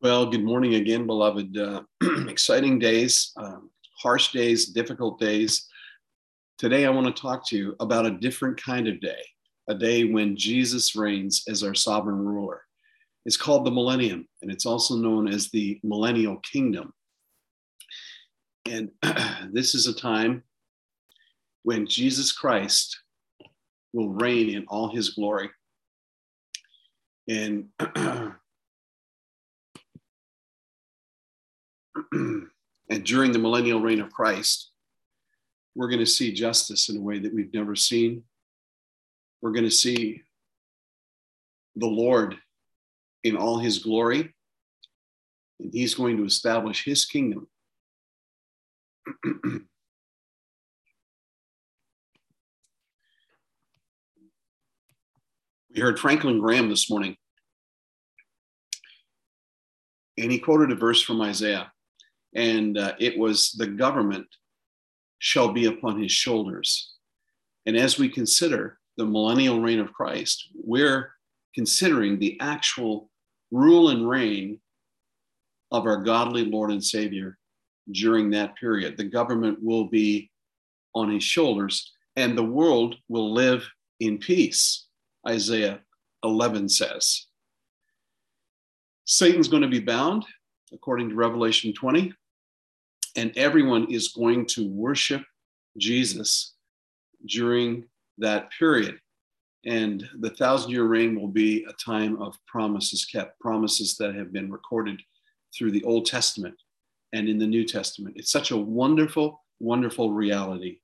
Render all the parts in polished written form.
Well, good morning again, beloved. Exciting days, harsh days, difficult days. Today, I want to talk to you about a different kind of day, a day when Jesus reigns as our sovereign ruler. It's called the millennium, and it's also known as the millennial kingdom. And this is a time when Jesus Christ will reign in all his glory. And and during the millennial reign of Christ, we're going to see justice in a way that we've never seen. We're going to see the Lord in all his glory, and he's going to establish his kingdom. We heard Franklin Graham this morning, and he quoted a verse from Isaiah, and it was, "The government shall be upon his shoulders." And as we consider the millennial reign of Christ, we're considering the actual rule and reign of our godly Lord and Savior during that period. The government will be on his shoulders, and the world will live in peace, Isaiah 11 says. Satan's going to be bound, according to Revelation 20, and everyone is going to worship Jesus during that period. And the 1,000-year reign will be a time of promises kept, promises that have been recorded through the Old Testament and in the New Testament. It's such a wonderful, wonderful reality.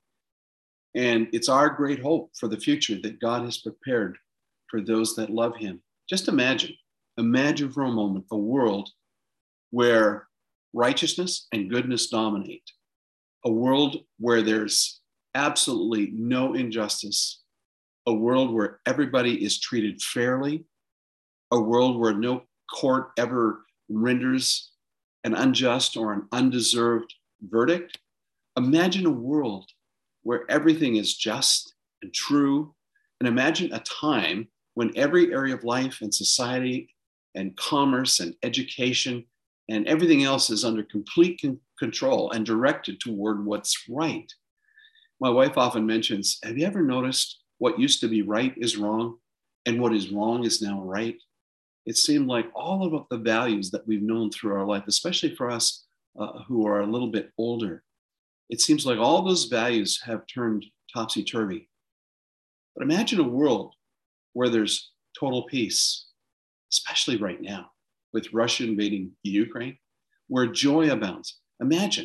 And it's our great hope for the future that God has prepared for those that love him. Just imagine for a moment a world where righteousness and goodness dominate, a world where there's absolutely no injustice, a world where everybody is treated fairly, a world where no court ever renders an unjust or an undeserved verdict. Imagine a world where everything is just and true, and imagine a time when every area of life and society and commerce and education and everything else is under complete control and directed toward what's right. My wife often mentions, have you ever noticed what used to be right is wrong, and what is wrong is now right? It seemed like all of the values that we've known through our life, especially for us who are a little bit older, it seems like all those values have turned topsy-turvy. But imagine a world where there's total peace, especially right now with Russia invading Ukraine, where joy abounds. Imagine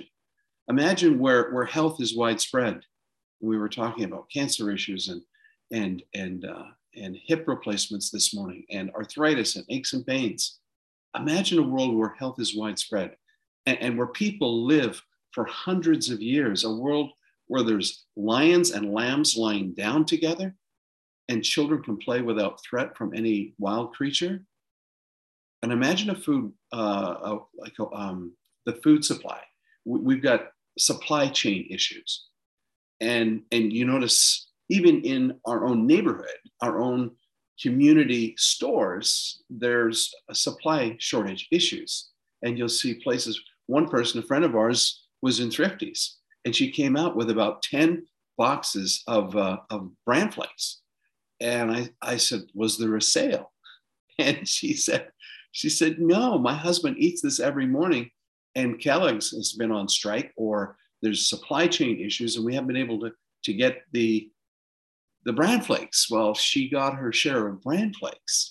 where health is widespread. We were talking about cancer issues and hip replacements this morning, and arthritis and aches and pains. Imagine a world where health is widespread and where people live for hundreds of years, a world where there's lions and lambs lying down together and children can play without threat from any wild creature. And imagine the food supply. We've got supply chain issues. And you notice even in our own neighborhood, our own community stores, there's a supply shortage issues. And you'll see places, one person, a friend of ours, was in Thrifties, and she came out with about 10 boxes of bran flakes. And I said, was there a sale? And she said, no, my husband eats this every morning, and Kellogg's has been on strike, or there's supply chain issues, and we haven't been able to get the bran flakes. Well, she got her share of bran flakes.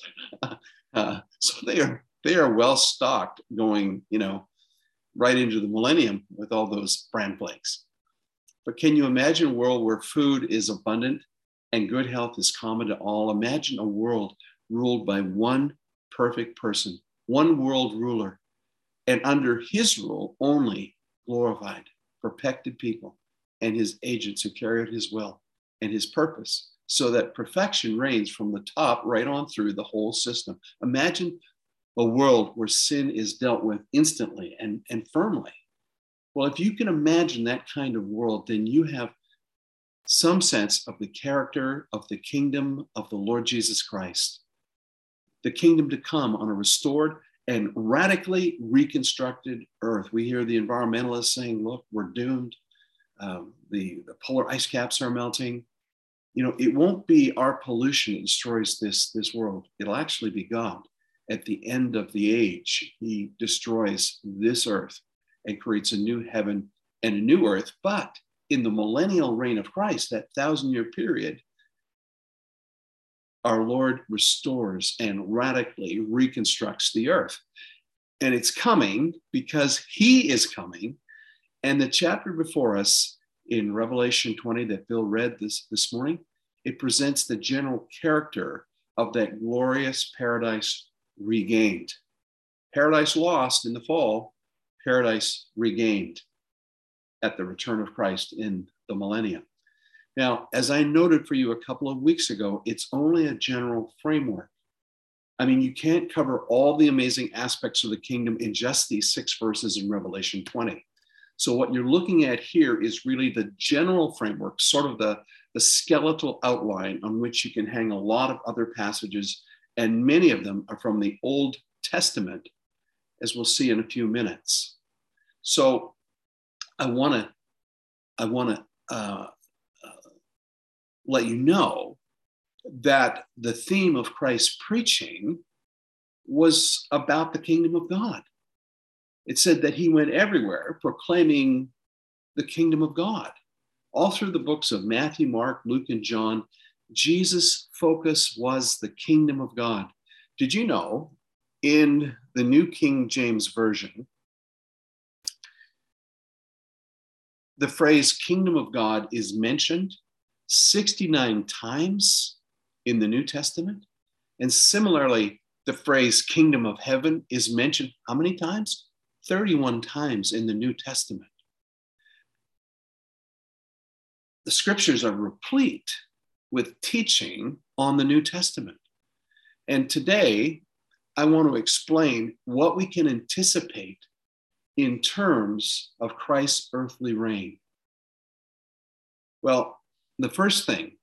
So they are well stocked going, right into the millennium with all those bran flakes. But can you imagine a world where food is abundant and good health is common to all? Imagine a world ruled by one perfect person, one world ruler, and under his rule only glorified, perfected people and his agents who carry out his will and his purpose, so that perfection reigns from the top right on through the whole system. Imagine a world where sin is dealt with instantly and firmly. Well, if you can imagine that kind of world, then you have some sense of the character of the kingdom of the Lord Jesus Christ, the kingdom to come on a restored and radically reconstructed earth. We hear the environmentalists saying, look, we're doomed. The polar ice caps are melting. It won't be our pollution that destroys this world. It'll actually be God. At the end of the age, he destroys this earth and creates a new heaven and a new earth. But in the millennial reign of Christ, that 1,000-year period, our Lord restores and radically reconstructs the earth. And it's coming because he is coming. And the chapter before us in Revelation 20 that Bill read this morning, it presents the general character of that glorious paradise regained. Paradise lost in the fall, paradise regained at the return of Christ in the millennium. Now, as I noted for you a couple of weeks ago, it's only a general framework. I mean, you can't cover all the amazing aspects of the kingdom in just these 6 verses in Revelation 20. So what you're looking at here is really the general framework, sort of the skeletal outline on which you can hang a lot of other passages, and many of them are from the Old Testament, as we'll see in a few minutes. So I want to let you know that the theme of Christ's preaching was about the kingdom of God. It said that he went everywhere proclaiming the kingdom of God. All through the books of Matthew, Mark, Luke, and John, Jesus' focus was the kingdom of God. Did you know in the New King James Version, the phrase kingdom of God is mentioned 69 times in the New Testament? And similarly, the phrase kingdom of heaven is mentioned how many times? 31 times in the New Testament. The scriptures are replete with teaching on the New Testament. And today, I want to explain what we can anticipate in terms of Christ's earthly reign. Well, the first thing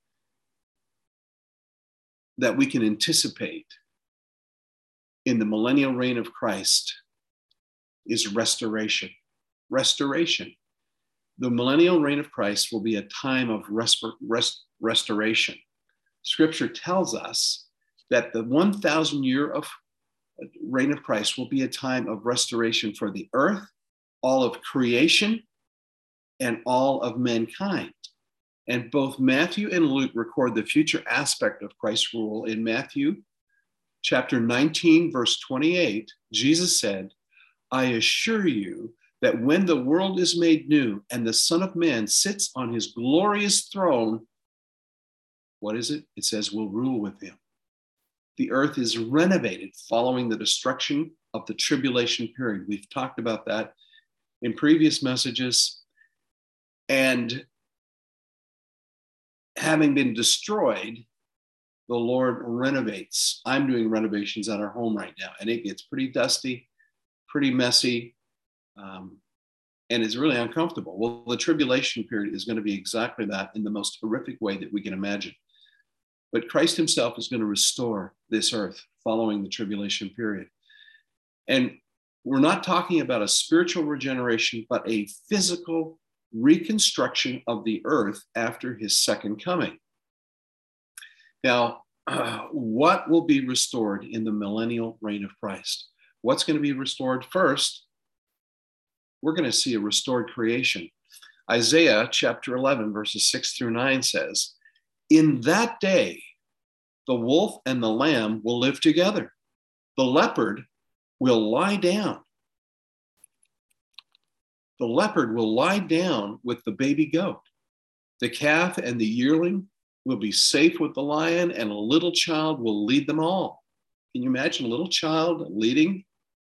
that we can anticipate in the millennial reign of Christ is restoration. Restoration. The millennial reign of Christ will be a time of restoration. Scripture tells us that the 1,000 year of reign of Christ will be a time of restoration for the earth, all of creation, and all of mankind. And both Matthew and Luke record the future aspect of Christ's rule. In Matthew chapter 19, verse 28, Jesus said, I assure you that when the world is made new and the Son of Man sits on his glorious throne, what is it? It says, we'll rule with him. The earth is renovated following the destruction of the tribulation period. We've talked about that in previous messages. And having been destroyed, the Lord renovates. I'm doing renovations at our home right now, and it gets pretty dusty, pretty messy, and it's really uncomfortable. Well, the tribulation period is going to be exactly that in the most horrific way that we can imagine. But Christ himself is going to restore this earth following the tribulation period. And we're not talking about a spiritual regeneration, but a physical reconstruction of the earth after his second coming. Now, what will be restored in the millennial reign of Christ? What's going to be restored first? We're going to see a restored creation. Isaiah chapter 11, verses 6 through 9 says, in that day, the wolf and the lamb will live together. The leopard will lie down. The leopard will lie down with the baby goat. The calf and the yearling will be safe with the lion, and a little child will lead them all. Can you imagine a little child leading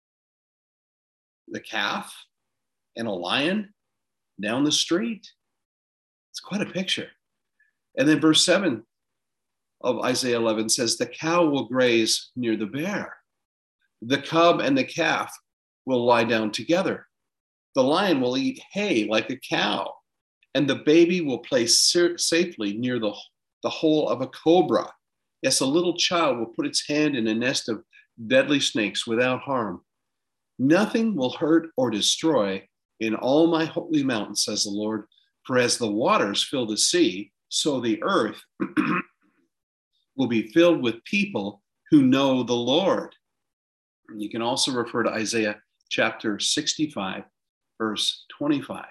the calf and a lion down the street? It's quite a picture. And then verse 7 of Isaiah 11 says, the cow will graze near the bear. The cub and the calf will lie down together. The lion will eat hay like a cow, and the baby will play safely near the hole of a cobra. Yes, a little child will put its hand in a nest of deadly snakes without harm. Nothing will hurt or destroy in all my holy mountain, says the Lord. For as the waters fill the sea, so the earth will be filled with people who know the Lord. You can also refer to Isaiah chapter 65, verse 25.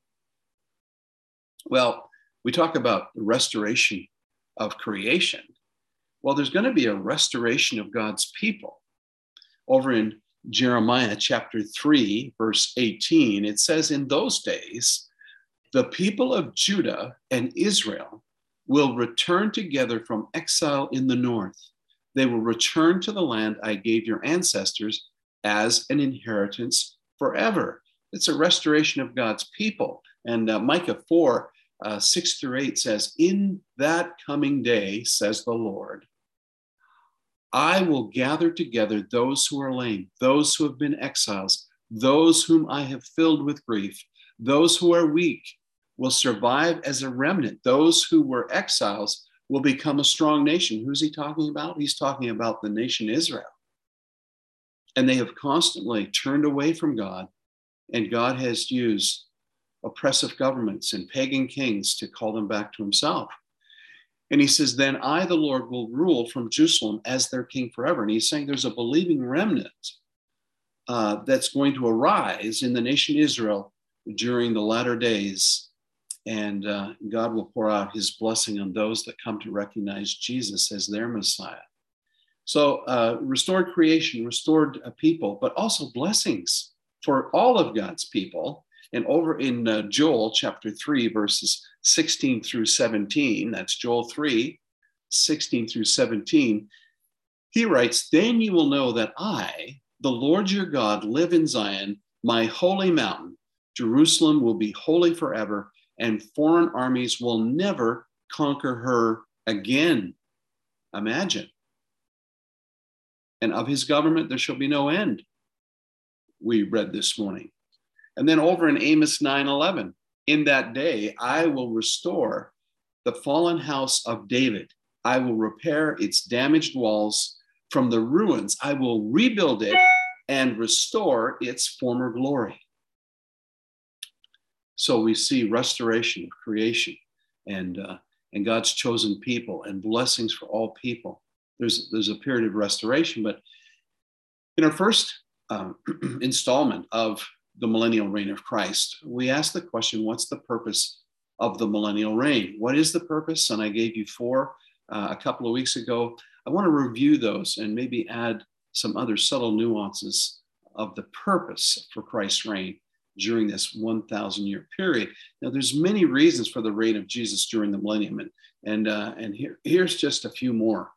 Well, we talk about the restoration of creation. Well, there's going to be a restoration of God's people. Over in Jeremiah chapter 3, verse 18, it says, in those days, the people of Judah and Israel will return together from exile in the north. They will return to the land I gave your ancestors as an inheritance forever. It's a restoration of God's people. And Micah 4, 6 through 8 says, in that coming day, says the Lord, I will gather together those who are lame, those who have been exiles, those whom I have filled with grief, those who are weak will survive as a remnant. Those who were exiles will become a strong nation. Who's he talking about? He's talking about the nation Israel. And they have constantly turned away from God, and God has used oppressive governments and pagan kings to call them back to himself. And he says, then I, the Lord, will rule from Jerusalem as their king forever. And he's saying there's a believing remnant that's going to arise in the nation Israel during the latter days. And God will pour out his blessing on those that come to recognize Jesus as their Messiah. So restored creation, restored people, but also blessings for all of God's people. And over in Joel chapter 3, verses 16 through 17, that's Joel 3, 16 through 17, he writes, then you will know that I, the Lord your God, live in Zion, my holy mountain. Jerusalem will be holy forever, and foreign armies will never conquer her again. Imagine. And of his government there shall be no end, we read this morning. And then over in Amos 9:11, in that day I will restore the fallen house of David. I will repair its damaged walls from the ruins. I will rebuild it and restore its former glory. So we see restoration of creation and God's chosen people and blessings for all people. There's a period of restoration, but in our first installment of the millennial reign of Christ, we asked the question, what's the purpose of the millennial reign? What is the purpose? And I gave you four a couple of weeks ago. I want to review those and maybe add some other subtle nuances of the purpose for Christ's reign during this 1,000-year period. Now, there's many reasons for the reign of Jesus during the millennium, and here's just a few more.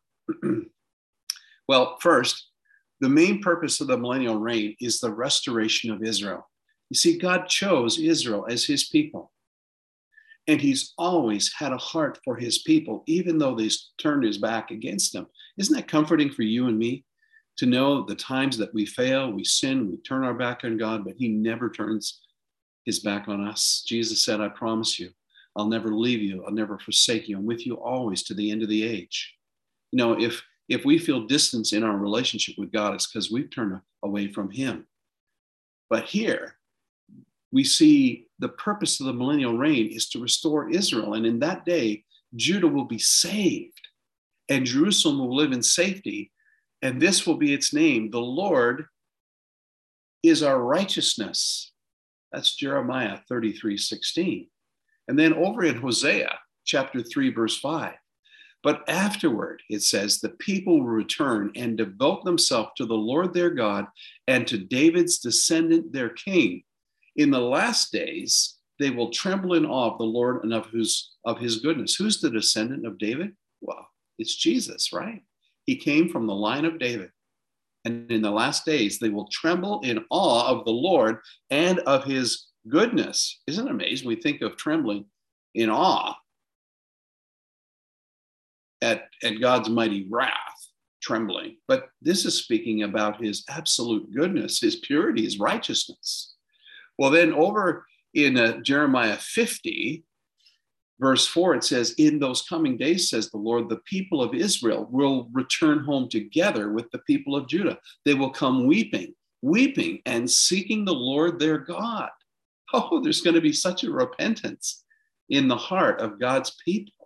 Well, first, the main purpose of the millennial reign is the restoration of Israel. You see, God chose Israel as his people, and he's always had a heart for his people, even though they turned his back against him. Isn't that comforting for you and me to know the times that we fail, we sin, we turn our back on God, but he never turns his back on us? Jesus said, I promise you, I'll never leave you. I'll never forsake you. I'm with you always to the end of the age. You know, if we feel distance in our relationship with God, it's because we've turned away from him. But here we see the purpose of the millennial reign is to restore Israel. And in that day, Judah will be saved and Jerusalem will live in safety. And this will be its name. The Lord is our righteousness. That's Jeremiah 33:16. And then over in Hosea chapter 3, verse 5. But afterward, it says, the people will return and devote themselves to the Lord their God and to David's descendant, their king. In the last days, they will tremble in awe of the Lord and of his goodness. Who's the descendant of David? Well, it's Jesus, right? He came from the line of David. And in the last days, they will tremble in awe of the Lord and of his goodness. Isn't it amazing? We think of trembling in awe at God's mighty wrath, trembling. But this is speaking about his absolute goodness, his purity, his righteousness. Well, then over in Jeremiah 50, Verse 4, it says, in those coming days, says the Lord, the people of Israel will return home together with the people of Judah. They will come weeping and seeking the Lord their God. Oh, there's going to be such a repentance in the heart of God's people.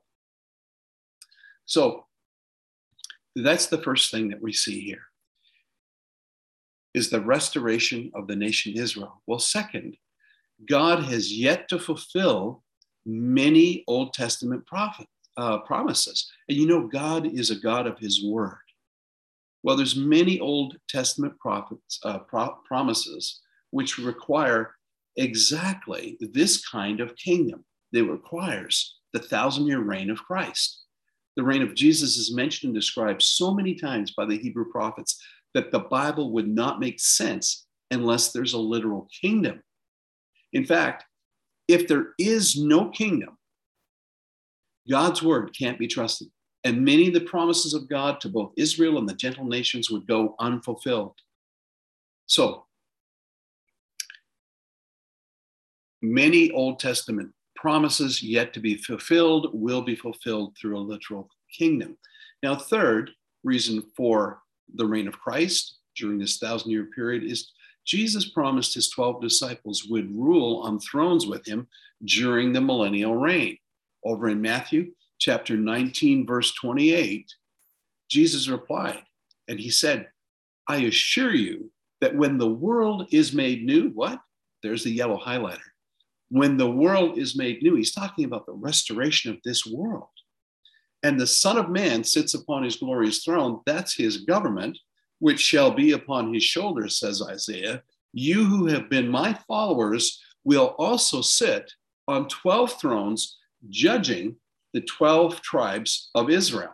So that's the first thing that we see here, is the restoration of the nation Israel. Well, second, God has yet to fulfill many Old Testament promises. And you know, God is a God of his word. Well, there's many Old Testament promises which require exactly this kind of kingdom. It requires the 1,000-year reign of Christ. The reign of Jesus is mentioned and described so many times by the Hebrew prophets that the Bible would not make sense unless there's a literal kingdom. In fact, if there is no kingdom, God's word can't be trusted. And many of the promises of God to both Israel and the gentle nations would go unfulfilled. So, many Old Testament promises yet to be fulfilled will be fulfilled through a literal kingdom. Now, third reason for the reign of Christ during this 1,000-year period is Jesus promised his 12 disciples would rule on thrones with him during the millennial reign. Over in Matthew chapter 19, verse 28, Jesus replied, and he said, I assure you that when the world is made new, what? There's the yellow highlighter. When the world is made new, he's talking about the restoration of this world. And the Son of Man sits upon his glorious throne. That's his government, which shall be upon his shoulders, says Isaiah. You who have been my followers will also sit on 12 thrones, judging the 12 tribes of Israel.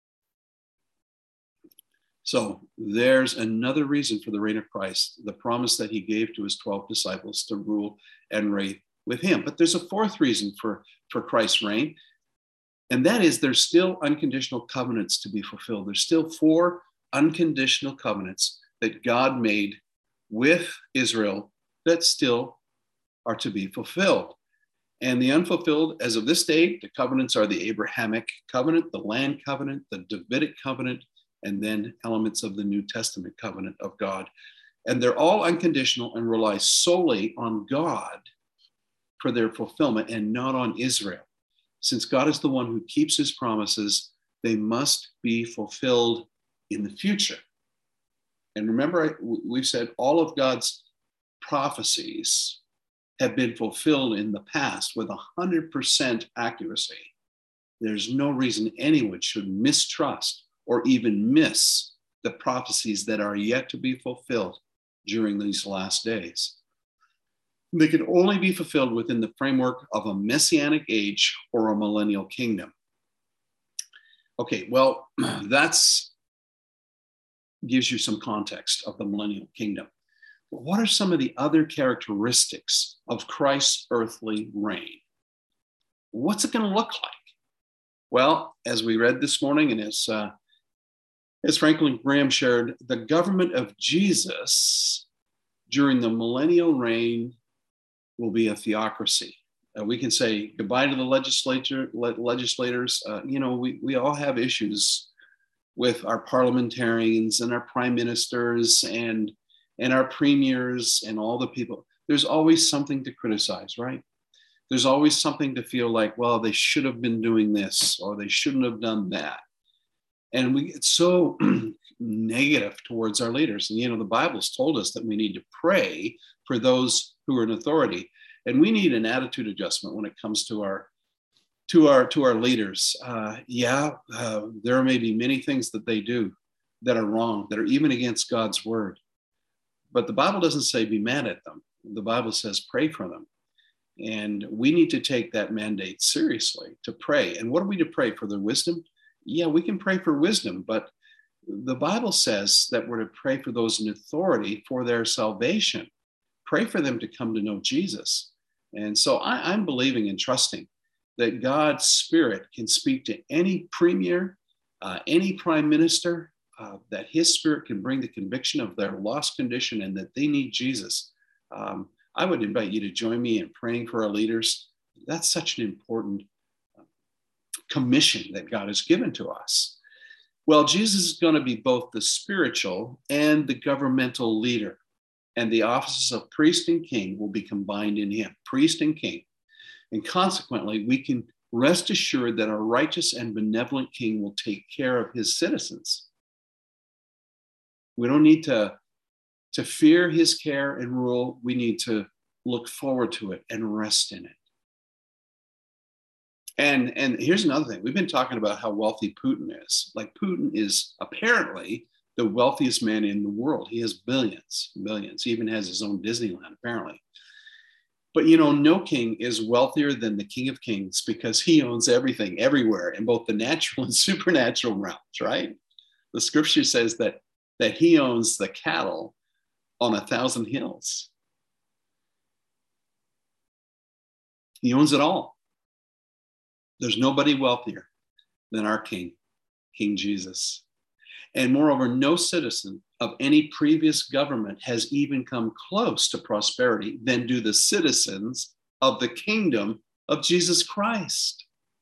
So there's another reason for the reign of Christ, the promise that he gave to his 12 disciples to rule and reign with him. But there's a fourth reason for Christ's reign, and that is there's still unconditional covenants to be fulfilled. There's still 4 unconditional covenants that God made with Israel that still are to be fulfilled. And the unfulfilled, as of this date, the covenants are the Abrahamic covenant, the land covenant, the Davidic covenant, and then elements of the New Testament covenant of God. And they're all unconditional and rely solely on God for their fulfillment and not on Israel. Since God is the one who keeps his promises, they must be fulfilled in the future. And remember, we've said all of God's prophecies have been fulfilled in the past with 100% accuracy. There's no reason anyone should mistrust or even miss the prophecies that are yet to be fulfilled during these last days. They can only be fulfilled within the framework of a messianic age or a millennial kingdom. Okay, well, that's gives you some context of the millennial kingdom. But what are some of the other characteristics of Christ's earthly reign? What's it going to look like? Well, as we read this morning, and as Franklin Graham shared, the government of Jesus during the millennial reign will be a theocracy. We can say goodbye to the legislators. We all have issues with our parliamentarians and our prime ministers and our premiers and all the people. There's always something to criticize, right? There's always something to feel like, well, they should have been doing this or they shouldn't have done that. And we get so negative towards our leaders. And, the Bible's told us that we need to pray for those who are in authority. And we need an attitude adjustment when it comes to our leaders. There may be many things that they do that are wrong, that are even against God's word. But the Bible doesn't say be mad at them. The Bible says pray for them. And we need to take that mandate seriously, to pray. And what are we to pray for? Their wisdom? Yeah, we can pray for wisdom, but the Bible says that we're to pray for those in authority for their salvation. Pray for them to come to know Jesus. And so I'm believing and trusting that God's Spirit can speak to any premier, any prime minister, that his Spirit can bring the conviction of their lost condition and that they need Jesus. I would invite you to join me in praying for our leaders. That's such an important commission that God has given to us. Well, Jesus is going to be both the spiritual and the governmental leader. And the offices of priest and king will be combined in him, priest and king. And consequently, we can rest assured that our righteous and benevolent king will take care of his citizens. We don't need to fear his care and rule. We need to look forward to it and rest in it. And here's another thing. We've been talking about how wealthy Putin is. Like, Putin is apparently the wealthiest man in the world. He has billions. He even has his own Disneyland, apparently. But, no king is wealthier than the King of Kings, because he owns everything, everywhere, in both the natural and supernatural realms, right? The scripture says that he owns the cattle on 1,000 hills. He owns it all. There's nobody wealthier than our King, King Jesus. And moreover, no citizen of any previous government has even come close to prosperity than do the citizens of the kingdom of Jesus Christ.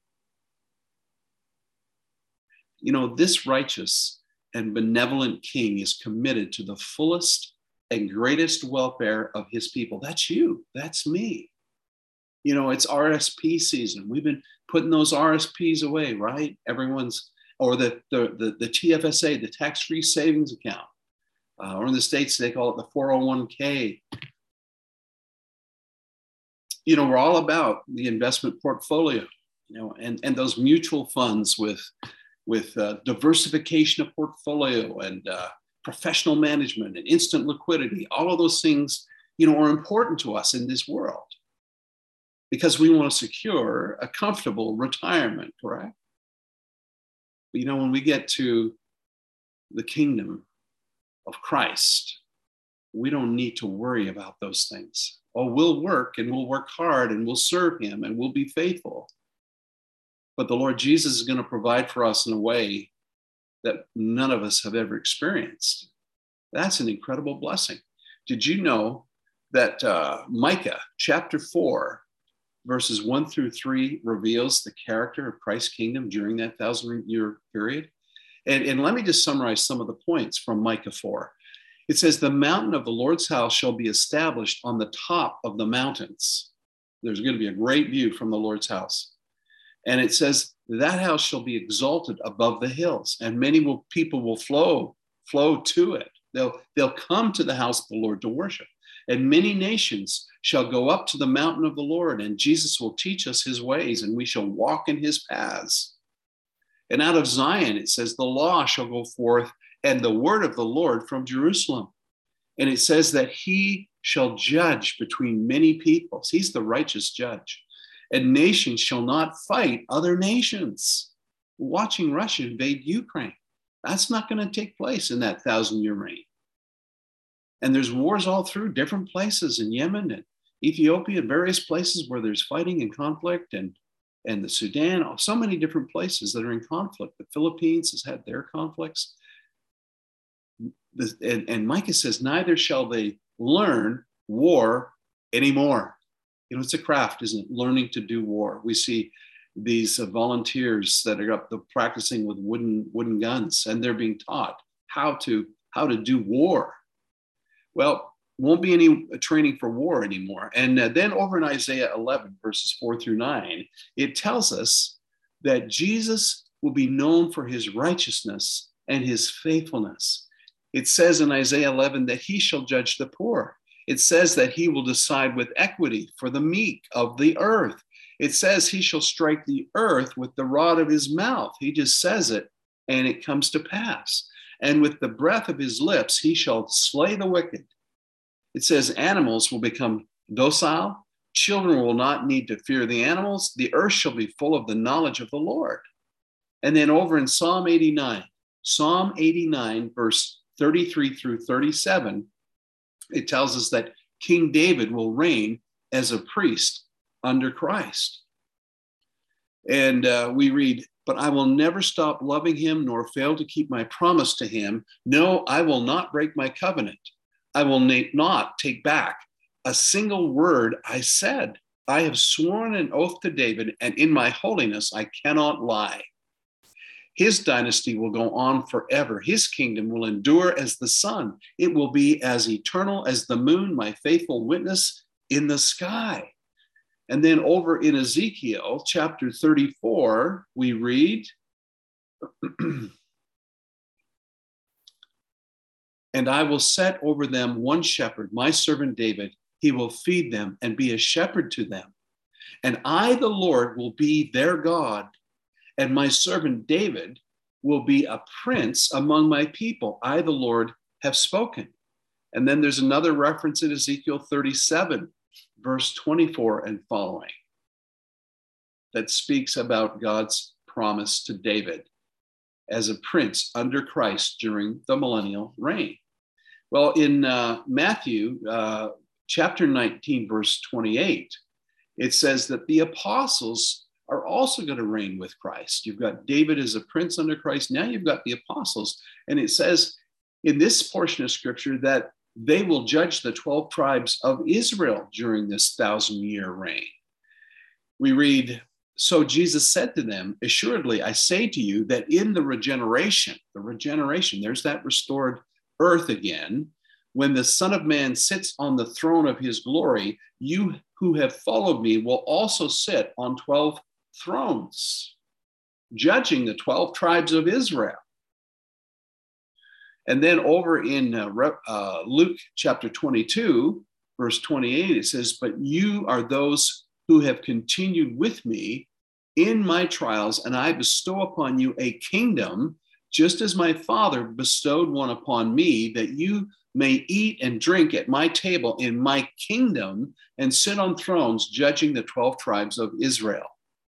This righteous and benevolent king is committed to the fullest and greatest welfare of his people. That's you. That's me. It's RSP season. We've been putting those RSPs away, right? Or the TFSA, the tax-free savings account. Or in the States, they call it the 401k. We're all about the investment portfolio, and those mutual funds with diversification of portfolio and professional management and instant liquidity. All of those things, are important to us in this world, because we want to secure a comfortable retirement, correct? But when we get to the kingdom of Christ, we don't need to worry about those things. Oh, we'll work, and we'll work hard, and we'll serve him, and we'll be faithful. But the Lord Jesus is going to provide for us in a way that none of us have ever experienced. That's an incredible blessing. Did you know that Micah chapter 4, verses 1-3 reveals the character of Christ's kingdom during that 1,000-year period? And let me just summarize some of the points from Micah 4. It says, the mountain of the Lord's house shall be established on the top of the mountains. There's going to be a great view from the Lord's house. And it says, that house shall be exalted above the hills, and many people will flow to it. They'll come to the house of the Lord to worship. And many nations shall go up to the mountain of the Lord, and Jesus will teach us his ways, and we shall walk in his paths. And out of Zion, it says, the law shall go forth, and the word of the Lord from Jerusalem. And it says that he shall judge between many peoples. He's the righteous judge. And nations shall not fight other nations. We're watching Russia invade Ukraine. That's not going to take place in that 1,000-year reign. And there's wars all through different places in Yemen and Ethiopia, various places where there's fighting and conflict, and the Sudan, so many different places that are in conflict. The Philippines has had their conflicts. And Micah says, neither shall they learn war anymore. It's a craft, isn't it? Learning to do war. We see these volunteers that are up practicing with wooden guns, and they're being taught how to do war. Well, won't be any training for war anymore. And then over in Isaiah 11, verses 4-9, it tells us that Jesus will be known for his righteousness and his faithfulness. It says in Isaiah 11 that he shall judge the poor. It says that he will decide with equity for the meek of the earth. It says he shall strike the earth with the rod of his mouth. He just says it, and it comes to pass. And with the breath of his lips, he shall slay the wicked. It says animals will become docile. Children will not need to fear the animals. The earth shall be full of the knowledge of the Lord. And then over in Psalm 89, verse 33-37, it tells us that King David will reign as a priest under Christ. And we read, but I will never stop loving him nor fail to keep my promise to him. No, I will not break my covenant. I will not take back a single word I said. I have sworn an oath to David, and in my holiness I cannot lie. His dynasty will go on forever. His kingdom will endure as the sun. It will be as eternal as the moon, my faithful witness in the sky. And then over in Ezekiel chapter 34, we read, and I will set over them one shepherd, my servant David. He will feed them and be a shepherd to them. And I, the Lord, will be their God, and my servant David will be a prince among my people. I, the Lord, have spoken. And then there's another reference in Ezekiel 37, verse 24 and following, that speaks about God's promise to David as a prince under Christ during the millennial reign. Well, in Matthew chapter 19, verse 28, it says that the apostles are also going to reign with Christ. You've got David as a prince under Christ. Now you've got the apostles. And it says in this portion of scripture that they will judge the 12 tribes of Israel during this 1,000-year reign. We read, so Jesus said to them, assuredly, I say to you that in the regeneration, there's that restored earth again, when the Son of Man sits on the throne of his glory, you who have followed me will also sit on 12 thrones, judging the 12 tribes of Israel. And then over in Luke chapter 22, verse 28, it says, but you are those who have continued with me in my trials, and I bestow upon you a kingdom, just as my Father bestowed one upon me, that you may eat and drink at my table in my kingdom and sit on thrones judging the 12 tribes of Israel.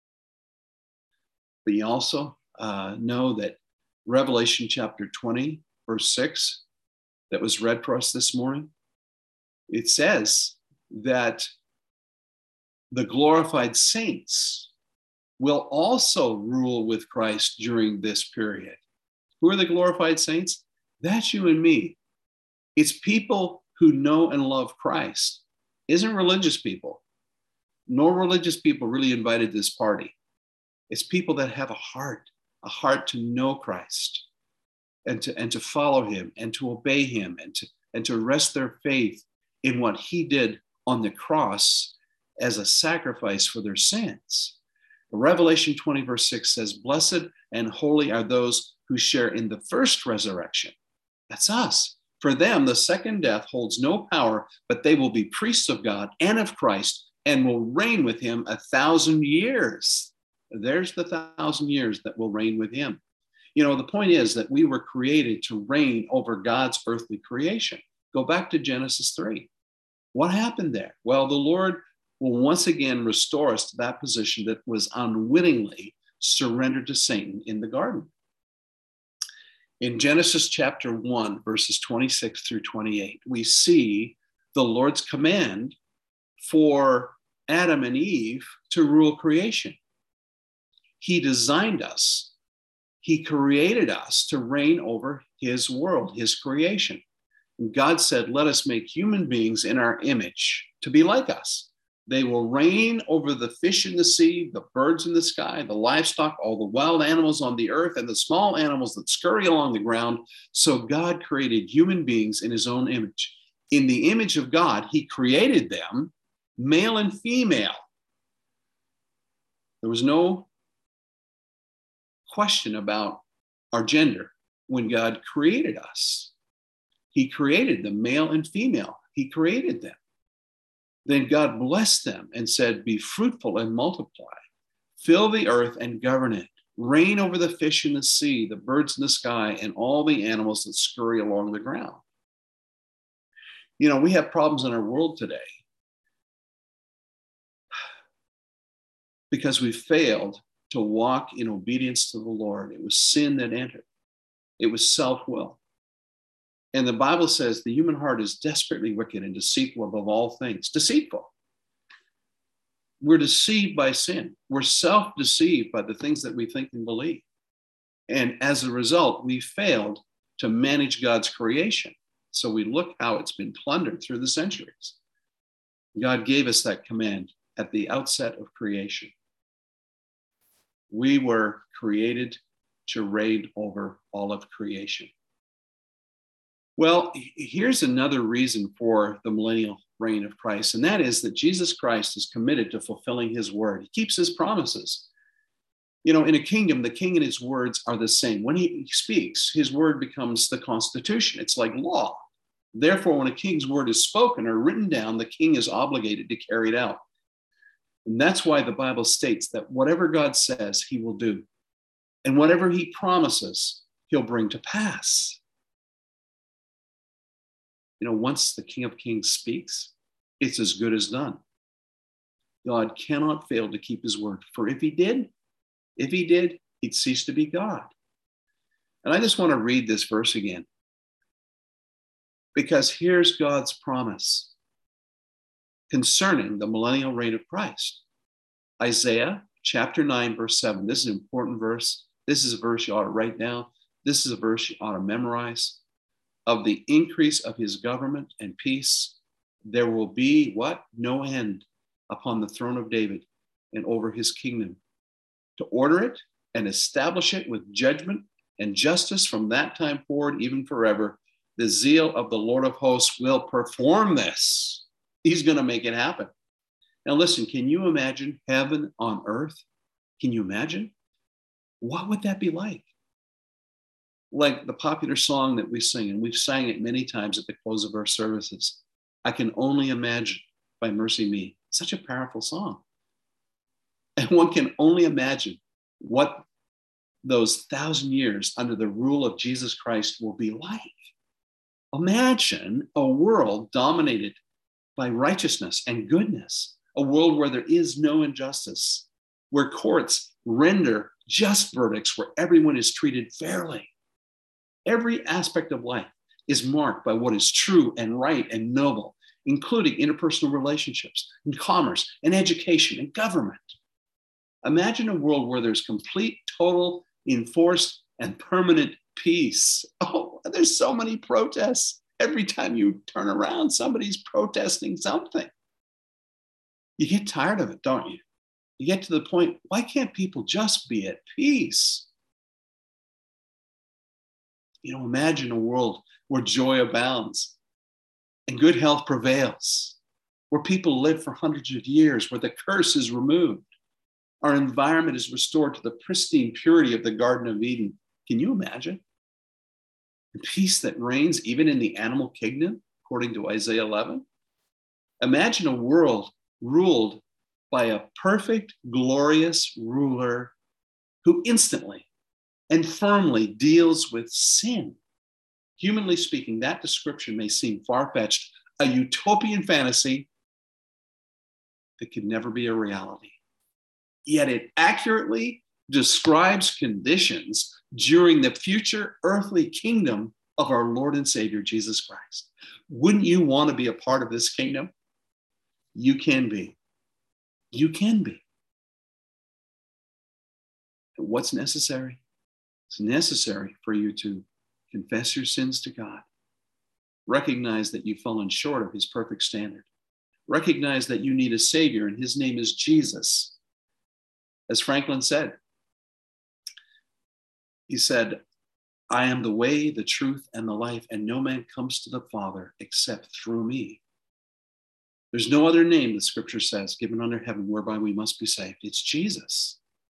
But you also know that Revelation chapter 20, verse 6, that was read for us this morning, it says that the glorified saints will also rule with Christ during this period. Who are the glorified saints? That's you and me. It's people who know and love Christ. Isn't religious people. Nor religious people really invited this party. It's people that have a heart to know Christ and to follow him and to obey him and to rest their faith in what he did on the cross as a sacrifice for their sins. Revelation 20, verse 6 says, blessed and holy are those who share in the first resurrection. That's us. For them, the second death holds no power, but they will be priests of God and of Christ and will reign with him 1,000 years. There's the 1,000 years that will reign with him. You know, the point is that we were created to reign over God's earthly creation. Go back to Genesis 3. What happened there? Well, the Lord will once again restore us to that position that was unwittingly surrendered to Satan in the garden. In Genesis chapter 1, verses 26 through 28, we see the Lord's command for Adam and Eve to rule creation. He designed us. He created us to reign over his world, his creation. And God said, let us make human beings in our image to be like us. They will reign over the fish in the sea, the birds in the sky, the livestock, all the wild animals on the earth, and the small animals that scurry along the ground. So God created human beings in his own image. In the image of God, he created them, male and female. There was no question about our gender when God created us. He created them, male and female. He created them. Then God blessed them and said, be fruitful and multiply, fill the earth and govern it, reign over the fish in the sea, the birds in the sky, and all the animals that scurry along the ground. You know, we have problems in our world today because we failed to walk in obedience to the Lord. It was sin that entered. It was self-will. And the Bible says the human heart is desperately wicked and deceitful above all things. Deceitful. We're deceived by sin. We're self-deceived by the things that we think and believe. And as a result, we failed to manage God's creation. So we look how it's been plundered through the centuries. God gave us that command at the outset of creation. We were created to reign over all of creation. Well, here's another reason for the millennial reign of Christ, and that is that Jesus Christ is committed to fulfilling his word. He keeps his promises. You know, in a kingdom, the king and his words are the same. When he speaks, his word becomes the constitution. It's like law. Therefore, when a king's word is spoken or written down, the king is obligated to carry it out. And that's why the Bible states that whatever God says, he will do. And whatever he promises, he'll bring to pass. You know, once the King of Kings speaks, it's as good as done. God cannot fail to keep his word. For if he did, he'd cease to be God. And I just want to read this verse again, because here's God's promise concerning the millennial reign of Christ. Isaiah chapter 9, verse 7. This is an important verse. This is a verse you ought to write down. This is a verse you ought to memorize. Of the increase of his government and peace, there will be what? No end upon the throne of David and over his kingdom, to order it and establish it with judgment and justice from that time forward, even forever. The zeal of the Lord of hosts will perform this. He's going to make it happen. Now listen, can you imagine heaven on earth? Can you imagine? What would that be like? Like the popular song that we sing, and we've sang it many times at the close of our services, I Can Only Imagine by Mercy Me. Such a powerful song. And one can only imagine what those 1,000 years under the rule of Jesus Christ will be like. Imagine a world dominated by righteousness and goodness, a world where there is no injustice, where courts render just verdicts, where everyone is treated fairly. Every aspect of life is marked by what is true and right and noble, including interpersonal relationships and commerce and education and government. Imagine a world where there's complete, total, enforced, and permanent peace. Oh, there's so many protests. Every time you turn around, somebody's protesting something. You get tired of it, don't you? You get to the point, why can't people just be at peace? You know, imagine a world where joy abounds and good health prevails, where people live for hundreds of years, where the curse is removed. Our environment is restored to the pristine purity of the Garden of Eden. Can you imagine? The peace that reigns even in the animal kingdom, according to Isaiah 11. Imagine a world ruled by a perfect, glorious ruler who instantly and firmly deals with sin. Humanly speaking, that description may seem far-fetched, a utopian fantasy that could never be a reality. Yet it accurately describes conditions during the future earthly kingdom of our Lord and Savior, Jesus Christ. Wouldn't you want to be a part of this kingdom? You can be. You can be. And what's necessary? It's necessary for you to confess your sins to God. Recognize that you've fallen short of his perfect standard. Recognize that you need a Savior, and his name is Jesus. As Franklin said, he said, I am the way, the truth, and the life, and no man comes to the Father except through me. There's no other name, the scripture says, given under heaven whereby we must be saved. It's Jesus.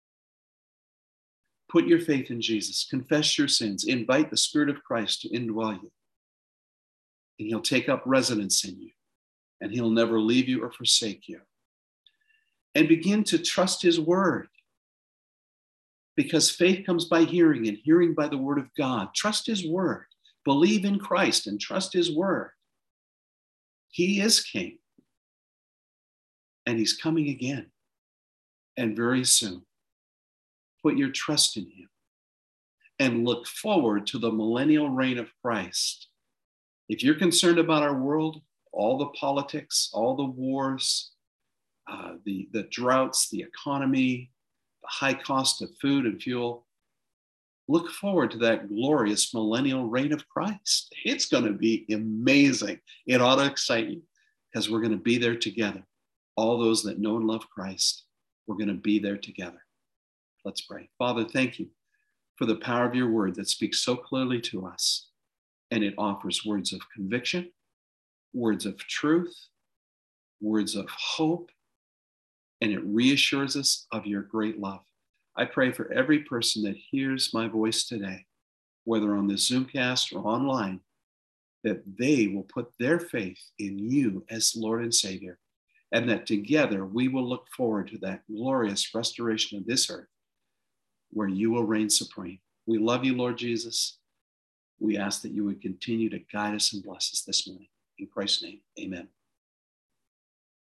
Put your faith in Jesus. Confess your sins. Invite the Spirit of Christ to indwell you. And he'll take up residence in you. And he'll never leave you or forsake you. And begin to trust his word. Because faith comes by hearing, and hearing by the word of God. Trust his word. Believe in Christ and trust his word. He is king. And he's coming again. And very soon. Put your trust in him. And look forward to the millennial reign of Christ. If you're concerned about our world, all the politics, all the wars, the droughts, the economy, the high cost of food and fuel, look forward to that glorious millennial reign of Christ. It's going to be amazing. It ought to excite you because we're going to be there together. all those that know and love Christ, we're going to be there together. Let's pray. Father, thank you for the power of your word that speaks so clearly to us. And it offers words of conviction, words of truth, words of hope, and it reassures us of your great love. I pray for every person that hears my voice today, whether on this Zoomcast or online, that they will put their faith in you as Lord and Savior, and that together we will look forward to that glorious restoration of this earth where you will reign supreme. We love you, Lord Jesus. We ask that you would continue to guide us and bless us this morning. In Christ's name, amen.